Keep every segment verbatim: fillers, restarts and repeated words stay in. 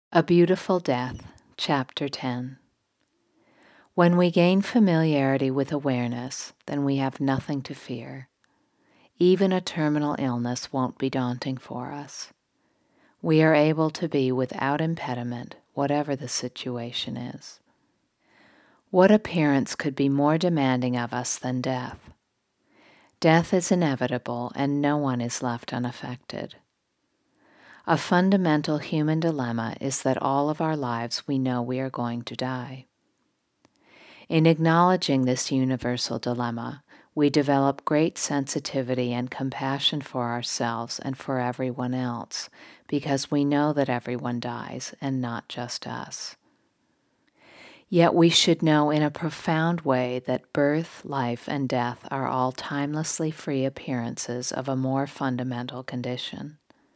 A Beautiful Death, Chapter ten. When we gain familiarity with awareness, then we have nothing to fear. Even a terminal illness won't be daunting for us. We are able to be without impediment, whatever the situation is. What appearance could be more demanding of us than death? Death is inevitable, and no one is left unaffected. A fundamental human dilemma is that all of our lives we know we are going to die. In acknowledging this universal dilemma, we develop great sensitivity and compassion for ourselves and for everyone else, because we know that everyone dies and not just us. Yet we should know in a profound way that birth, life, and death are all timelessly free appearances of a more fundamental condition.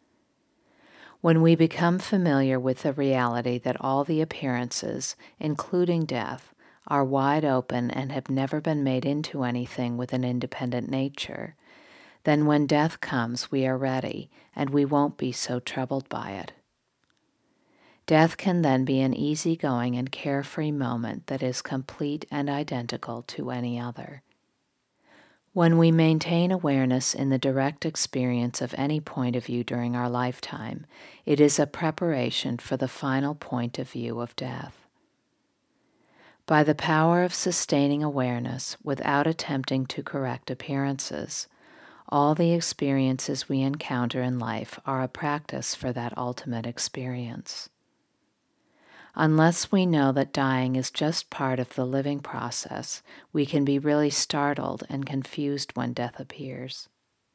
When we become familiar with the reality that all the appearances, including death, are wide open and have never been made into anything with an independent nature, then when death comes we are ready and we won't be so troubled by it. Death can then be an easygoing and carefree moment that is complete and identical to any other. When we maintain awareness in the direct experience of any point of view during our lifetime, it is a preparation for the final point of view of death. By the power of sustaining awareness without attempting to correct appearances, all the experiences we encounter in life are a practice for that ultimate experience. Unless we know that dying is just part of the living process, we can be really startled and confused when death appears.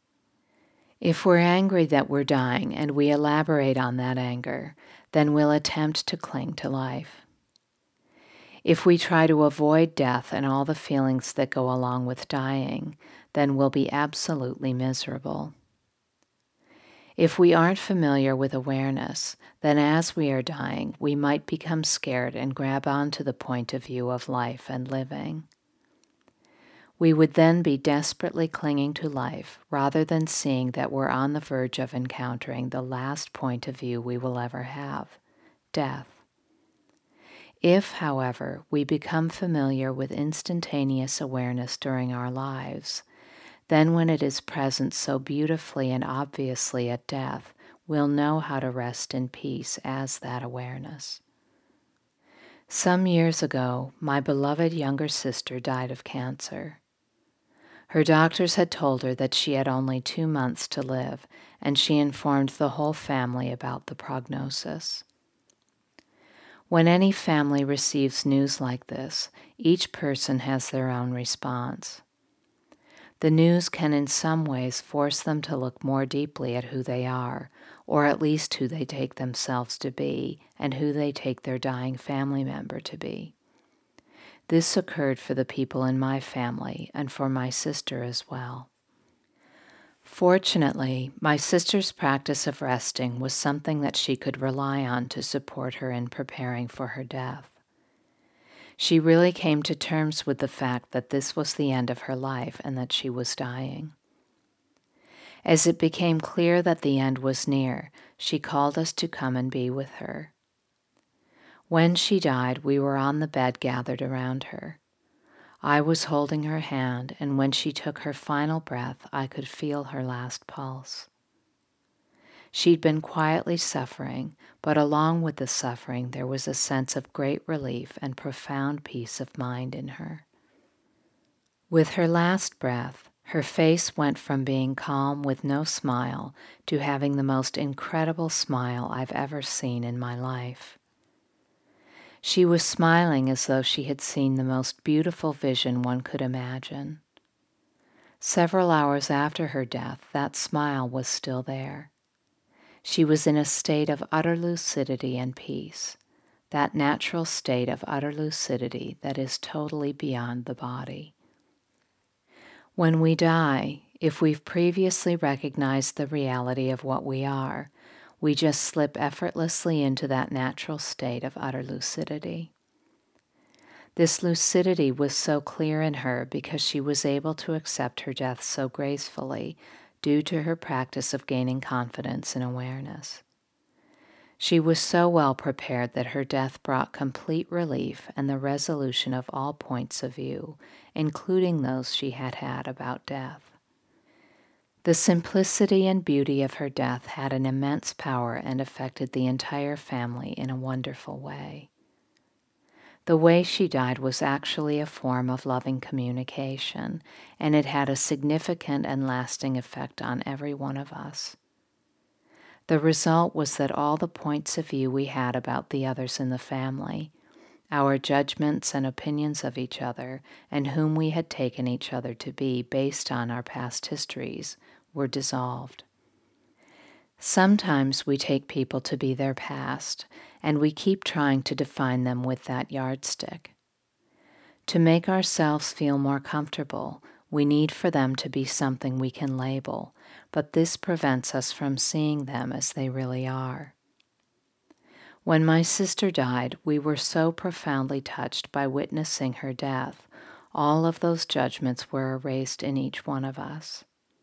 If we're angry that we're dying and we elaborate on that anger, then we'll attempt to cling to life. If we try to avoid death and all the feelings that go along with dying, then we'll be absolutely miserable. If we aren't familiar with awareness, then as we are dying, we might become scared and grab onto the point of view of life and living. We would then be desperately clinging to life rather than seeing that we're on the verge of encountering the last point of view we will ever have, death. If, however, we become familiar with instantaneous awareness during our lives, then when it is present so beautifully and obviously at death, we'll know how to rest in peace as that awareness. Some years ago, my beloved younger sister died of cancer. Her doctors had told her that she had only two months to live, and she informed the whole family about the prognosis. When any family receives news like this, each person has their own response. The news can in some ways force them to look more deeply at who they are, or at least who they take themselves to be, and who they take their dying family member to be. This occurred for the people in my family and for my sister as well. Fortunately, my sister's practice of resting was something that she could rely on to support her in preparing for her death. She really came to terms with the fact that this was the end of her life and that she was dying. As it became clear that the end was near, she called us to come and be with her. When she died, we were on the bed gathered around her. I was holding her hand, and when she took her final breath, I could feel her last pulse. She'd been quietly suffering, but along with the suffering there was a sense of great relief and profound peace of mind in her. With her last breath, her face went from being calm with no smile to having the most incredible smile I've ever seen in my life. She was smiling as though she had seen the most beautiful vision one could imagine. Several hours after her death, that smile was still there. She was in a state of utter lucidity and peace, that natural state of utter lucidity that is totally beyond the body. When we die, if we've previously recognized the reality of what we are, we just slip effortlessly into that natural state of utter lucidity. This lucidity was so clear in her because she was able to accept her death so gracefully due to her practice of gaining confidence and awareness. She was so well prepared that her death brought complete relief and the resolution of all points of view, including those she had had about death. The simplicity and beauty of her death had an immense power and affected the entire family in a wonderful way. The way she died was actually a form of loving communication, and it had a significant and lasting effect on every one of us. The result was that all the points of view we had about the others in the family, our judgments and opinions of each other, and whom we had taken each other to be based on our past histories, were dissolved. Sometimes we take people to be their past, and we keep trying to define them with that yardstick. To make ourselves feel more comfortable, we need for them to be something we can label, but this prevents us from seeing them as they really are. When my sister died, we were so profoundly touched by witnessing her death, all of those judgments were erased in each one of us.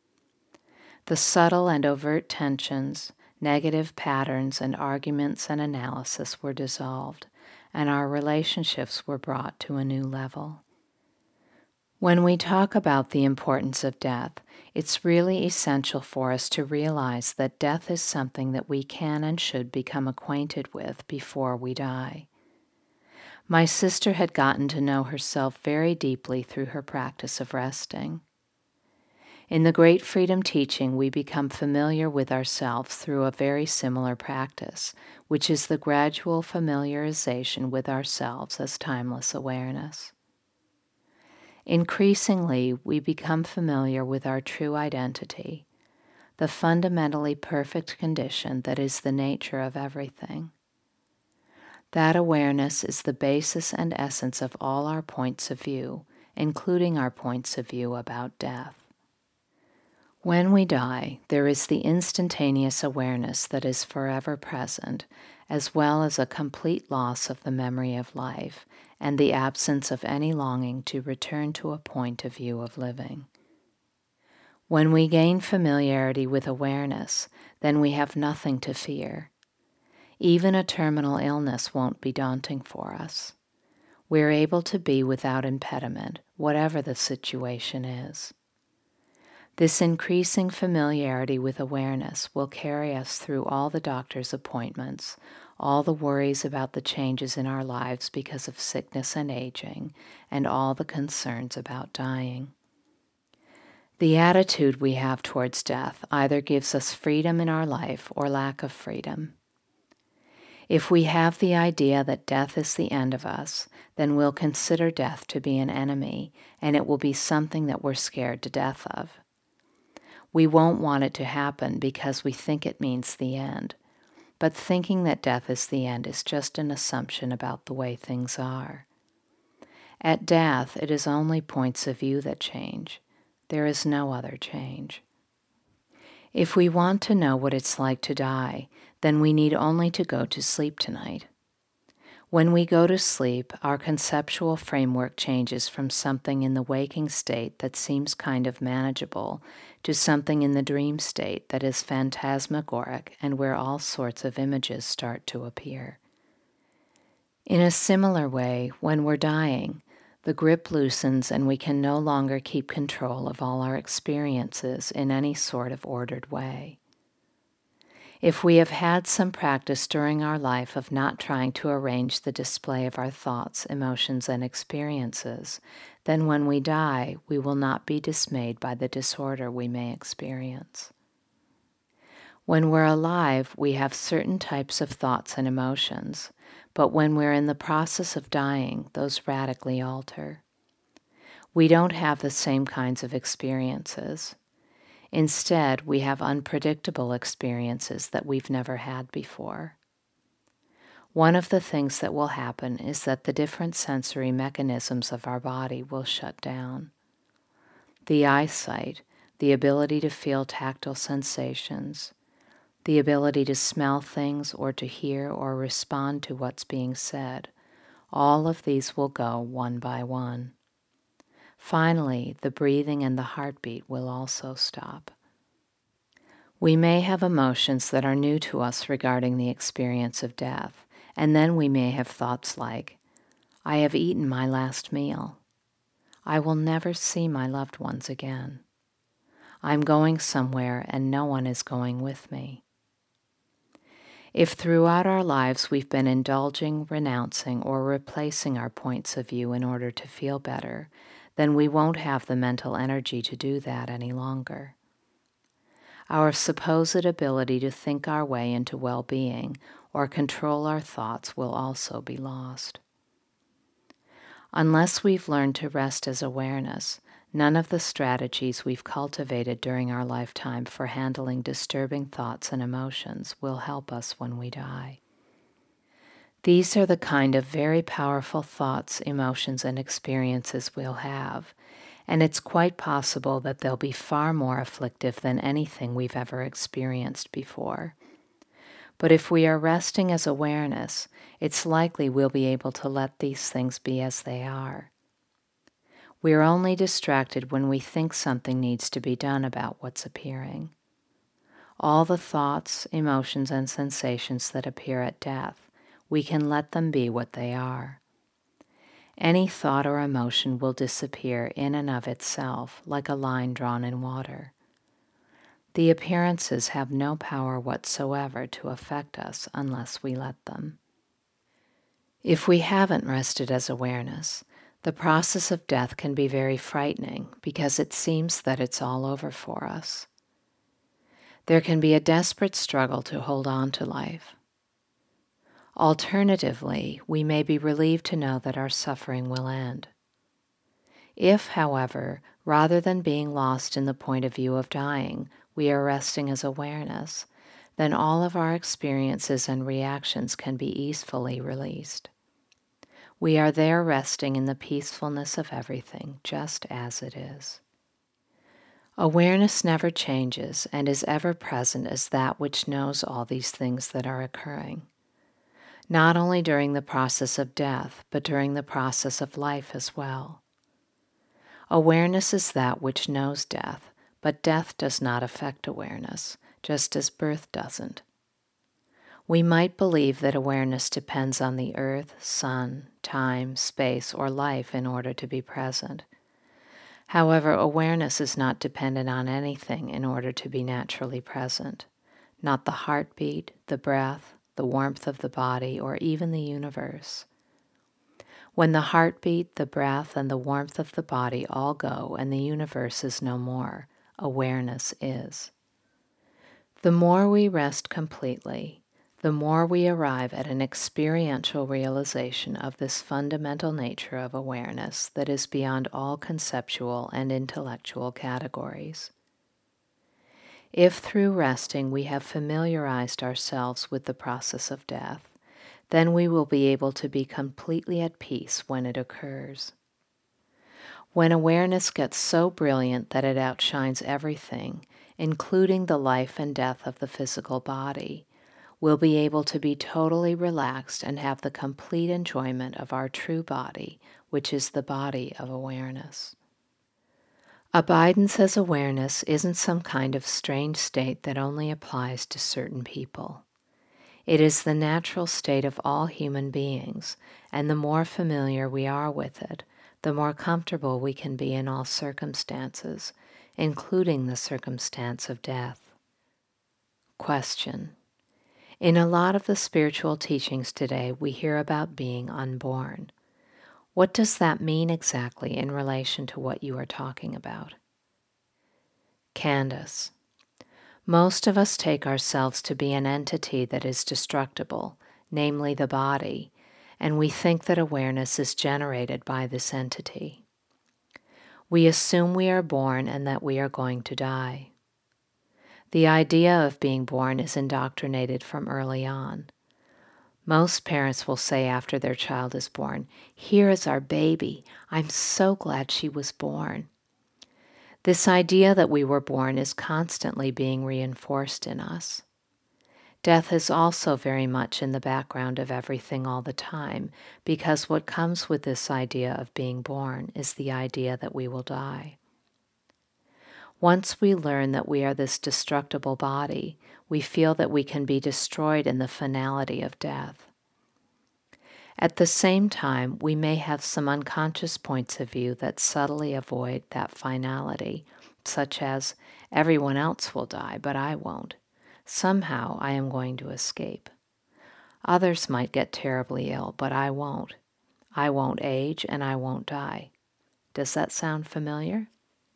The subtle and overt tensions, negative patterns, and arguments and analysis were dissolved, and our relationships were brought to a new level. When we talk about the importance of death, it's really essential for us to realize that death is something that we can and should become acquainted with before we die. My sister had gotten to know herself very deeply through her practice of resting. In the Great Freedom Teaching, we become familiar with ourselves through a very similar practice, which is the gradual familiarization with ourselves as timeless awareness. Increasingly, we become familiar with our true identity, the fundamentally perfect condition that is the nature of everything. That awareness is the basis and essence of all our points of view, including our points of view about death. When we die, there is the instantaneous awareness that is forever present, as well as a complete loss of the memory of life and the absence of any longing to return to a point of view of living. When we gain familiarity with awareness, then we have nothing to fear. Even a terminal illness won't be daunting for us. We're able to be without impediment, whatever the situation is. This increasing familiarity with awareness will carry us through all the doctor's appointments, all the worries about the changes in our lives because of sickness and aging, and all the concerns about dying. The attitude we have towards death either gives us freedom in our life or lack of freedom. If we have the idea that death is the end of us, then we'll consider death to be an enemy, and it will be something that we're scared to death of. We won't want it to happen because we think it means the end. But thinking that death is the end is just an assumption about the way things are. At death, it is only points of view that change. There is no other change. If we want to know what it's like to die, then we need only to go to sleep tonight. When we go to sleep, our conceptual framework changes from something in the waking state that seems kind of manageable to something in the dream state that is phantasmagoric and where all sorts of images start to appear. In a similar way, when we're dying, the grip loosens and we can no longer keep control of all our experiences in any sort of ordered way. If we have had some practice during our life of not trying to arrange the display of our thoughts, emotions, and experiences, then when we die, we will not be dismayed by the disorder we may experience. When we're alive, we have certain types of thoughts and emotions, but when we're in the process of dying, those radically alter. We don't have the same kinds of experiences. Instead, we have unpredictable experiences that we've never had before. One of the things that will happen is that the different sensory mechanisms of our body will shut down. The eyesight, the ability to feel tactile sensations, the ability to smell things or to hear or respond to what's being said, all of these will go one by one. Finally, the breathing and the heartbeat will also stop. We may have emotions that are new to us regarding the experience of death, and then we may have thoughts like, I have eaten my last meal. I will never see my loved ones again. I'm going somewhere and no one is going with me. If throughout our lives we've been indulging, renouncing, or replacing our points of view in order to feel better, then we won't have the mental energy to do that any longer. Our supposed ability to think our way into well-being or control our thoughts will also be lost. Unless we've learned to rest as awareness, none of the strategies we've cultivated during our lifetime for handling disturbing thoughts and emotions will help us when we die. These are the kind of very powerful thoughts, emotions, and experiences we'll have, and it's quite possible that they'll be far more afflictive than anything we've ever experienced before. But if we are resting as awareness, it's likely we'll be able to let these things be as they are. We are only distracted when we think something needs to be done about what's appearing. All the thoughts, emotions, and sensations that appear at death, we can let them be what they are. Any thought or emotion will disappear in and of itself, like a line drawn in water. The appearances have no power whatsoever to affect us unless we let them. If we haven't rested as awareness, the process of death can be very frightening because it seems that it's all over for us. There can be a desperate struggle to hold on to life. Alternatively, we may be relieved to know that our suffering will end. If, however, rather than being lost in the point of view of dying, we are resting as awareness, then all of our experiences and reactions can be easefully released. We are there resting in the peacefulness of everything, just as it is. Awareness never changes and is ever present as that which knows all these things that are occurring, not only during the process of death, but during the process of life as well. Awareness is that which knows death, but death does not affect awareness, just as birth doesn't. We might believe that awareness depends on the earth, sun, time, space, or life in order to be present. However, awareness is not dependent on anything in order to be naturally present, not the heartbeat, the breath, the warmth of the body, or even the universe. When the heartbeat, the breath, and the warmth of the body all go and the universe is no more, awareness is. The more we rest completely, the more we arrive at an experiential realization of this fundamental nature of awareness that is beyond all conceptual and intellectual categories. If through resting we have familiarized ourselves with the process of death, then we will be able to be completely at peace when it occurs. When awareness gets so brilliant that it outshines everything, including the life and death of the physical body, we'll be able to be totally relaxed and have the complete enjoyment of our true body, which is the body of awareness. Abidance as awareness isn't some kind of strange state that only applies to certain people. It is the natural state of all human beings, and the more familiar we are with it, the more comfortable we can be in all circumstances, including the circumstance of death. Question. In a lot of the spiritual teachings today, we hear about being unborn. What does that mean exactly in relation to what you are talking about? Candace. Most of us take ourselves to be an entity that is destructible, namely the body, and we think that awareness is generated by this entity. We assume we are born and that we are going to die. The idea of being born is indoctrinated from early on. Most parents will say after their child is born, "Here is our baby. I'm so glad she was born." This idea that we were born is constantly being reinforced in us. Death is also very much in the background of everything all the time, because what comes with this idea of being born is the idea that we will die. Once we learn that we are this destructible body, we feel that we can be destroyed in the finality of death. At the same time, we may have some unconscious points of view that subtly avoid that finality, such as, everyone else will die, but I won't. Somehow I am going to escape. Others might get terribly ill, but I won't. I won't age and I won't die. Does that sound familiar?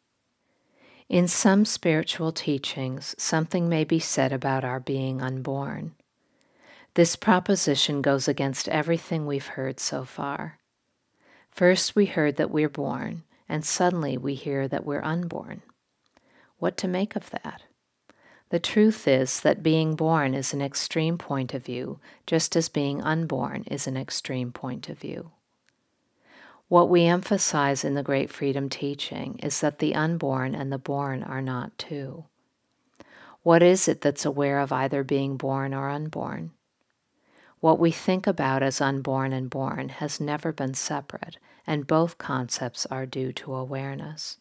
In some spiritual teachings, something may be said about our being unborn. This proposition goes against everything we've heard so far. First, we heard that we're born, and suddenly we hear that we're unborn. What to make of that? The truth is that being born is an extreme point of view, just as being unborn is an extreme point of view. What we emphasize in the Great Freedom teaching is that the unborn and the born are not two. What is it that's aware of either being born or unborn? What we think about as unborn and born has never been separate, and both concepts are due to awareness.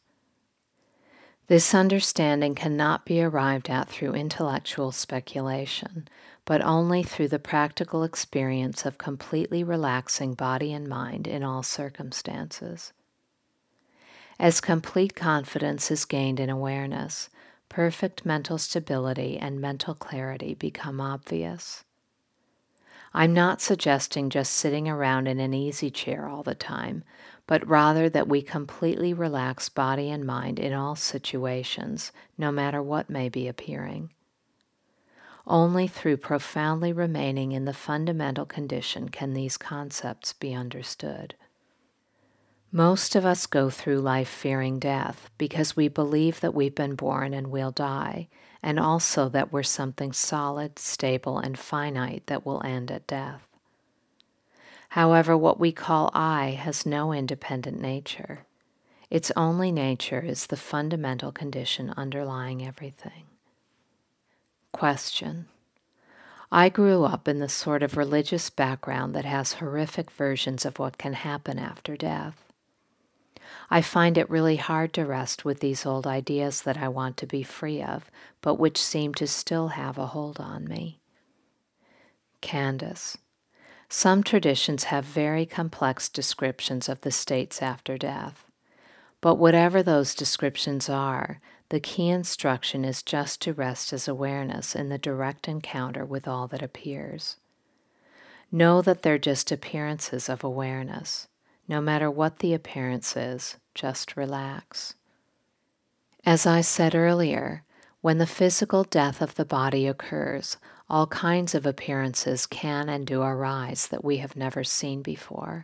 This understanding cannot be arrived at through intellectual speculation, but only through the practical experience of completely relaxing body and mind in all circumstances. As complete confidence is gained in awareness, perfect mental stability and mental clarity become obvious. I'm not suggesting just sitting around in an easy chair all the time, but rather that we completely relax body and mind in all situations, no matter what may be appearing. Only through profoundly remaining in the fundamental condition can these concepts be understood. Most of us go through life fearing death because we believe that we've been born and we'll die, and also that we're something solid, stable, and finite that will end at death. However, what we call I has no independent nature. Its only nature is the fundamental condition underlying everything. Question. I grew up in the sort of religious background that has horrific versions of what can happen after death. I find it really hard to rest with these old ideas that I want to be free of, but which seem to still have a hold on me. Candace. Some traditions have very complex descriptions of the states after death. But whatever those descriptions are, the key instruction is just to rest as awareness in the direct encounter with all that appears. Know that they're just appearances of awareness. No matter what the appearance is, just relax. As I said earlier, when the physical death of the body occurs, all kinds of appearances can and do arise that we have never seen before.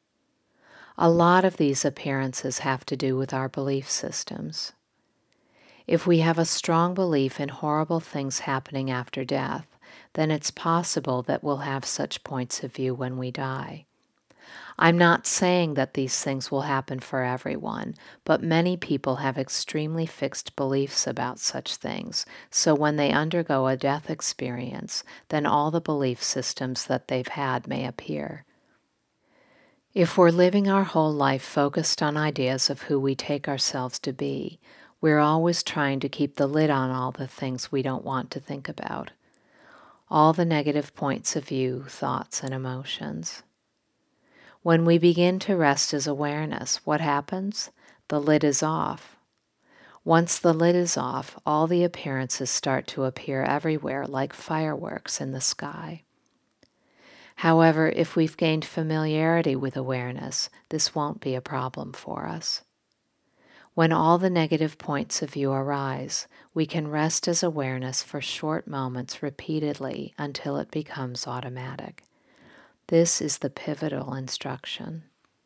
A lot of these appearances have to do with our belief systems. If we have a strong belief in horrible things happening after death, then it's possible that we'll have such points of view when we die. I'm not saying that these things will happen for everyone, but many people have extremely fixed beliefs about such things, so when they undergo a death experience, then all the belief systems that they've had may appear. If we're living our whole life focused on ideas of who we take ourselves to be, we're always trying to keep the lid on all the things we don't want to think about, all the negative points of view, thoughts, and emotions. When we begin to rest as awareness, what happens? The lid is off. Once the lid is off, all the appearances start to appear everywhere like fireworks in the sky. However, if we've gained familiarity with awareness, this won't be a problem for us. When all the negative points of view arise, we can rest as awareness for short moments repeatedly until it becomes automatic. This is the pivotal instruction.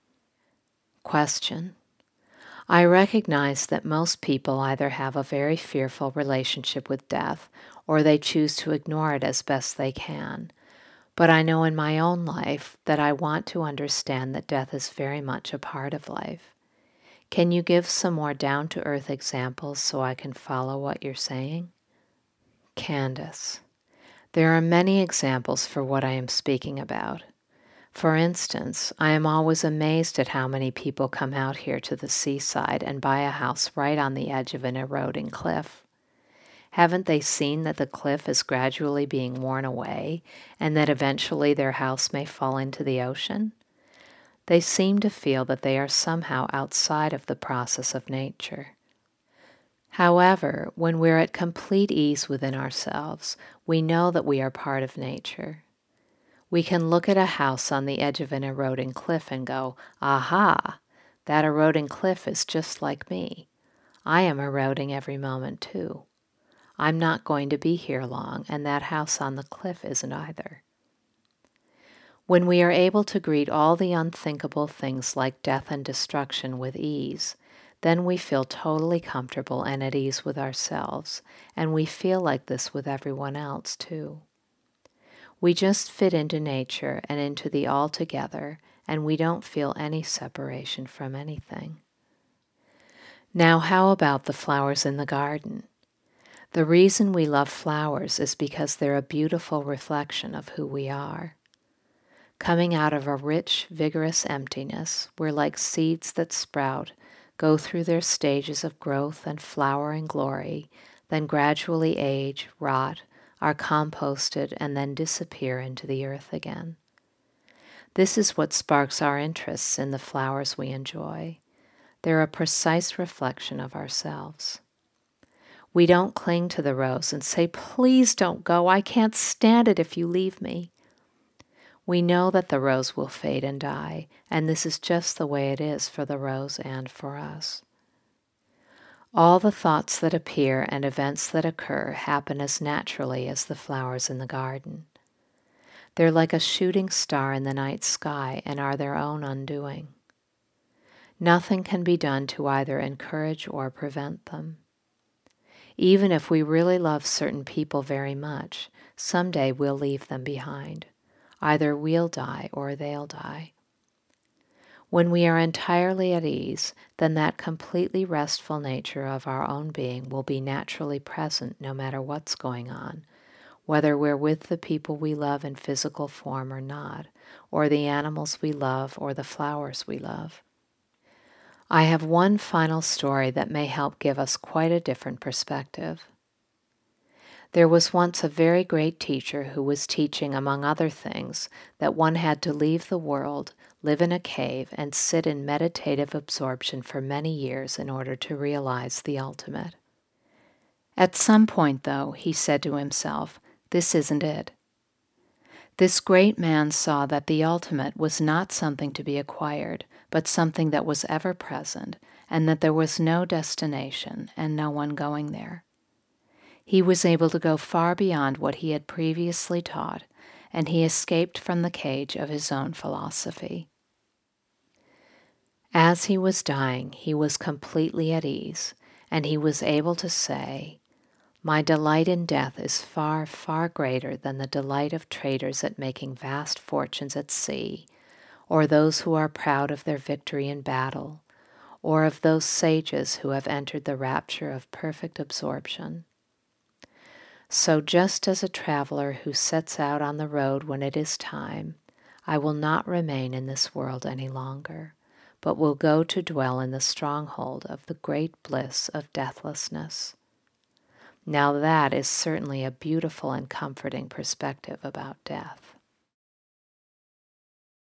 Question. I recognize that most people either have a very fearful relationship with death or they choose to ignore it as best they can. But I know in my own life that I want to understand that death is very much a part of life. Can you give some more down-to-earth examples so I can follow what you're saying? Candace. There are many examples for what I am speaking about. For instance, I am always amazed at how many people come out here to the seaside and buy a house right on the edge of an eroding cliff. Haven't they seen that the cliff is gradually being worn away and that eventually their house may fall into the ocean? They seem to feel that they are somehow outside of the process of nature. However, when we're at complete ease within ourselves, we know that we are part of nature. We can look at a house on the edge of an eroding cliff and go, aha, that eroding cliff is just like me. I am eroding every moment too. I'm not going to be here long, and that house on the cliff isn't either. When we are able to greet all the unthinkable things like death and destruction with ease, then we feel totally comfortable and at ease with ourselves, and we feel like this with everyone else too. We just fit into nature and into the all together, and we don't feel any separation from anything. Now, how about the flowers in the garden? The reason we love flowers is because they're a beautiful reflection of who we are. Coming out of a rich, vigorous emptiness, we're like seeds that sprout, go through their stages of growth and flower and glory, then gradually age, rot, are composted, and then disappear into the earth again. This is what sparks our interests in the flowers we enjoy. They're a precise reflection of ourselves. We don't cling to the rose and say, please don't go, I can't stand it if you leave me. We know that the rose will fade and die, and this is just the way it is for the rose and for us. All the thoughts that appear and events that occur happen as naturally as the flowers in the garden. They're like a shooting star in the night sky and are their own undoing. Nothing can be done to either encourage or prevent them. Even if we really love certain people very much, someday we'll leave them behind. Either we'll die or they'll die. When we are entirely at ease, then that completely restful nature of our own being will be naturally present no matter what's going on, whether we're with the people we love in physical form or not, or the animals we love or the flowers we love. I have one final story that may help give us quite a different perspective. There was once a very great teacher who was teaching, among other things, that one had to leave the world, live in a cave, and sit in meditative absorption for many years in order to realize the ultimate. At some point, though, he said to himself, this isn't it. This great man saw that the ultimate was not something to be acquired, but something that was ever present, and that there was no destination and no one going there. He was able to go far beyond what he had previously taught, and he escaped from the cage of his own philosophy. As he was dying, he was completely at ease, and he was able to say, "My delight in death is far, far greater than the delight of traders at making vast fortunes at sea, or those who are proud of their victory in battle, or of those sages who have entered the rapture of perfect absorption." So just as a traveler who sets out on the road when it is time, I will not remain in this world any longer, but will go to dwell in the stronghold of the great bliss of deathlessness. Now that is certainly a beautiful and comforting perspective about death.